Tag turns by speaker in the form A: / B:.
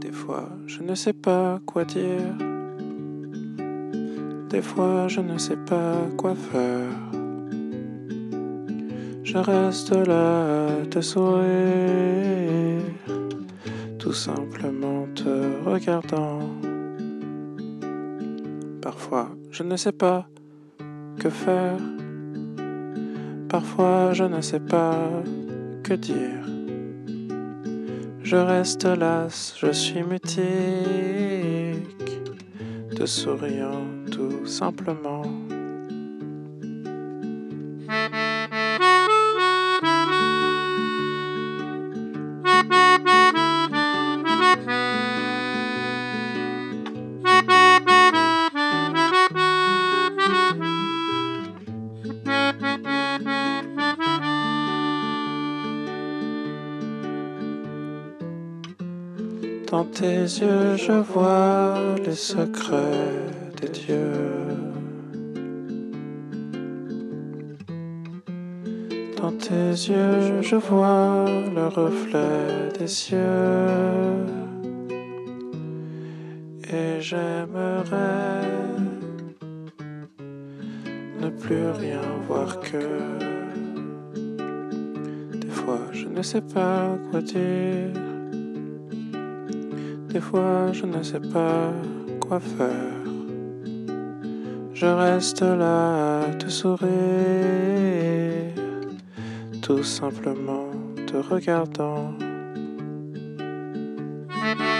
A: Des fois, je ne sais pas quoi dire. Des fois, je ne sais pas quoi faire. Je reste là à te sourire, tout simplement te regardant. Parfois, je ne sais pas que faire. Parfois, je ne sais pas que dire. Je reste las, je suis mutique, te souriant tout simplement. Dans tes yeux, je vois les secrets des dieux. Dans tes yeux, je vois le reflet des cieux. Et j'aimerais ne plus rien voir que. Des fois, je ne sais pas quoi dire. Des fois, je ne sais pas quoi faire. Je reste là à te sourire, tout simplement te regardant.